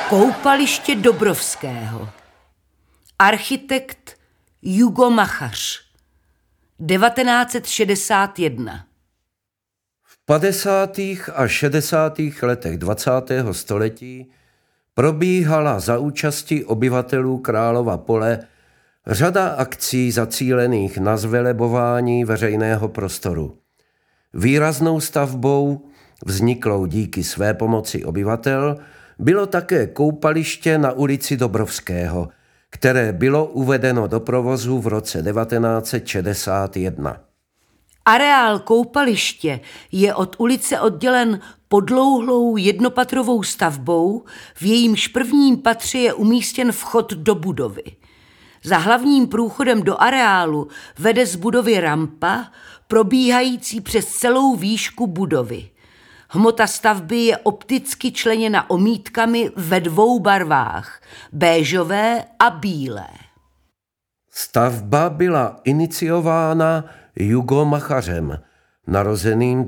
Koupaliště Dobrovského. Architekt Jugo Machař. 1961. V 50. a 60. letech 20. století probíhala za účasti obyvatelů Králova Pole řada akcí zacílených na zvelebování veřejného prostoru. Výraznou stavbou, vzniklou díky své pomoci obyvatel, bylo také koupaliště na ulici Dobrovského, které bylo uvedeno do provozu v roce 1961. Areál koupaliště je od ulice oddělen podlouhlou jednopatrovou stavbou, v jejímž prvním patře je umístěn vchod do budovy. Za hlavním průchodem do areálu vede z budovy rampa, probíhající přes celou výšku budovy. Hmota stavby je opticky členěna omítkami ve dvou barvách, béžové a bílé. Stavba byla iniciována Jugo Machařem, narozeným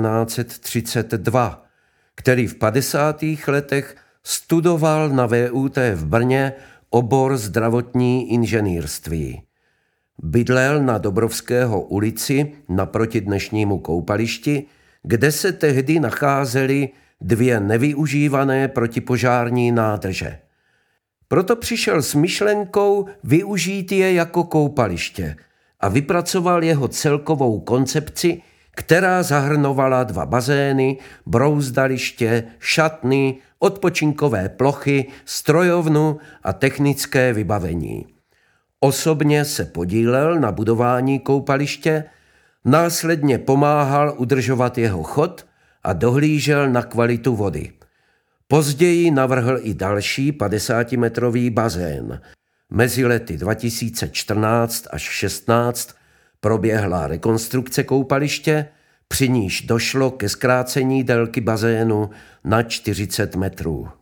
1932, který v 50. letech studoval na VUT v Brně obor zdravotní inženýrství. Bydlel na Dobrovského ulici naproti dnešnímu koupališti, kde se tehdy nacházely dvě nevyužívané protipožární nádrže. Proto přišel s myšlenkou využít je jako koupaliště a vypracoval jeho celkovou koncepci, která zahrnovala 2 bazény, brouzdaliště, šatny, odpočinkové plochy, strojovnu a technické vybavení. Osobně se podílel na budování koupaliště, následně pomáhal udržovat jeho chod a dohlížel na kvalitu vody. Později navrhl i další 50-metrový bazén. Mezi lety 2014 až 16 proběhla rekonstrukce koupaliště, při níž došlo ke zkrácení délky bazénu na 40 metrů.